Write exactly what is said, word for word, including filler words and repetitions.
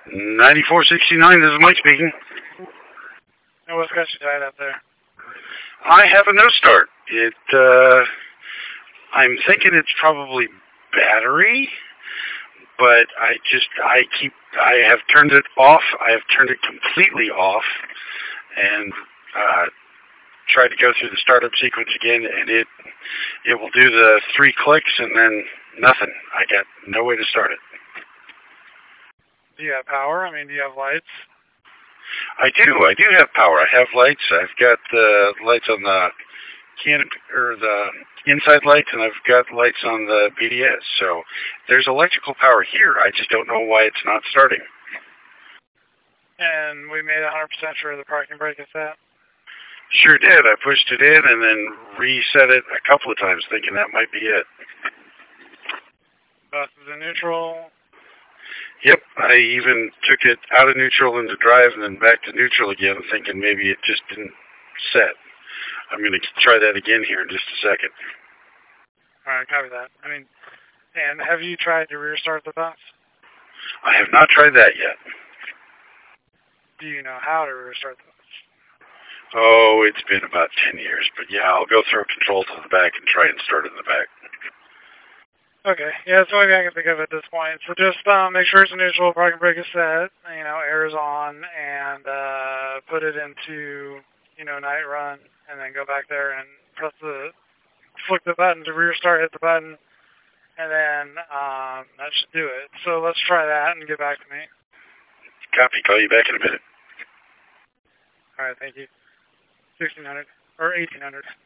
ninety-four sixty-nine, this is Mike speaking. And what's got you tied up there? I have a no start. It, uh, I'm thinking it's probably battery, but I just, I keep, I have turned it off. I have turned it completely off and, uh, tried to go through the startup sequence again, and it, it will do the three clicks and then nothing. I got no way to start it. Do you have power? I mean, do you have lights? I do. I do have power. I have lights. I've got uh, lights on the canopy or the inside lights, and I've got lights on the B D S. So there's electrical power here. I just don't know why it's not starting. And we made one hundred percent sure the parking brake is set? Sure did. I pushed it in and then reset it a couple of times, thinking that might be it. Bus is in neutral. Yep, I even took it out of neutral into drive and then back to neutral again, thinking maybe it just didn't set. I'm going to try that again here in just a second. All right, copy that. I mean, and have you tried to restart the bus? I have not tried that yet. Do you know how to restart the bus? Oh, it's been about ten years, but yeah, I'll go throw control to the back and try and start it in the back. Okay, yeah, that's the only thing I can think of at this point. So just um, make sure it's neutral, parking brake is set, you know, air is on, and uh, put it into, you know, night run, and then go back there and press the, flick the button to restart, hit the button, and then um, that should do it. So let's try that and get back to me. Copy, call you back in a minute. All right, thank you. sixteen hundred, or eighteen hundred.